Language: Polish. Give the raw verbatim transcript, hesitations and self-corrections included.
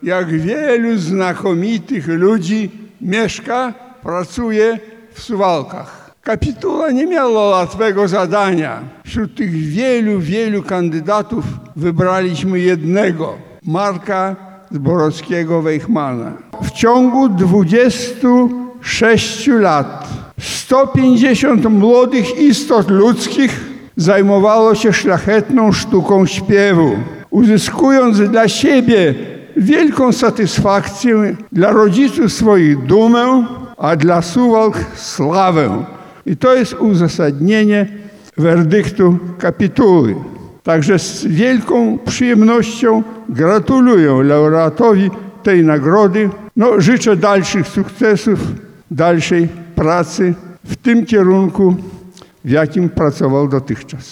Jak wielu znakomitych ludzi mieszka, pracuje w Suwałkach. Kapitula nie miała łatwego zadania. Wśród tych wielu, wielu kandydatów wybraliśmy jednego, Marka Zborowskiego-Wejchmana. W ciągu dwudziestu sześciu lat sto pięćdziesiąt młodych istot ludzkich zajmowało się szlachetną sztuką śpiewu, uzyskując dla siebie wielką satysfakcję, dla rodziców swoich dumę, a dla Suwałk sławę. I to jest uzasadnienie werdyktu kapituły. Także z wielką przyjemnością gratuluję laureatowi tej nagrody. No, życzę dalszych sukcesów, dalszej pracy w tym kierunku, w jakim pracował dotychczas.